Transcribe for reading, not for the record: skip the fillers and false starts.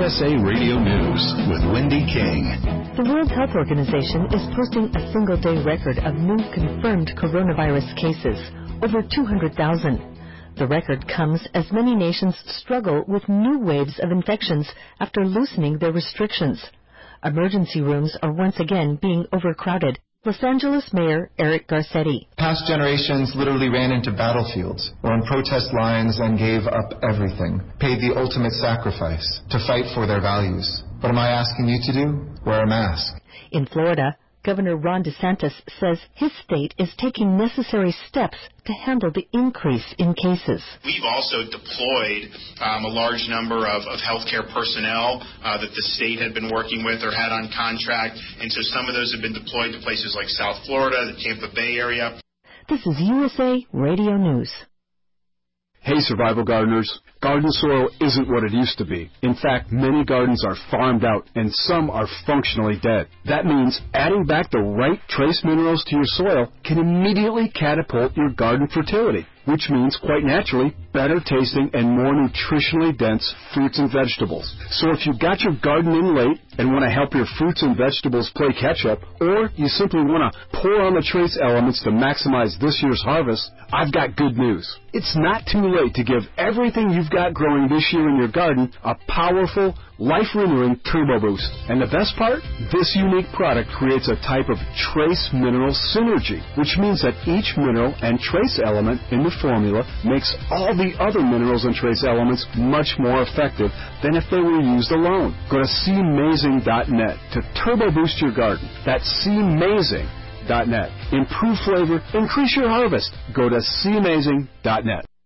USA Radio News with Wendy King. The World Health Organization is posting a single-day record of new confirmed coronavirus cases, over 200,000. The record comes as many nations struggle with new waves of infections after loosening their restrictions. Emergency rooms are once again being overcrowded. Los Angeles Mayor Eric Garcetti. Past generations literally ran into battlefields or on protest lines and gave up everything, paid the ultimate sacrifice to fight for their values. What am I asking you to do? Wear a mask. In Florida, Governor Ron DeSantis says his state is taking necessary steps to handle the increase in cases. We've also deployed a large number of healthcare personnel that the state had been working with or had on contract, and so some of those have been deployed to places like South Florida, the Tampa Bay area. This is USA Radio News. Hey, survival gardeners. Garden soil isn't what it used to be. In fact, many gardens are farmed out and some are functionally dead. That means adding back the right trace minerals to your soil can immediately catapult your garden fertility, which means, quite naturally, better tasting and more nutritionally dense fruits and vegetables. So if you've got your garden in late and want to help your fruits and vegetables play catch-up, or you simply want to pour on the trace elements to maximize this year's harvest, I've got good news. It's not too late to give everything you've got growing this year in your garden a powerful, life-renewing turbo boost. And the best part? This unique product creates a type of trace mineral synergy, which means that each mineral and trace element in the formula makes all the other minerals and trace elements much more effective than if they were used alone. Go to cmazing.net to turbo boost your garden. That's cmazing.net. Improve flavor, increase your harvest. Go to cmazing.net.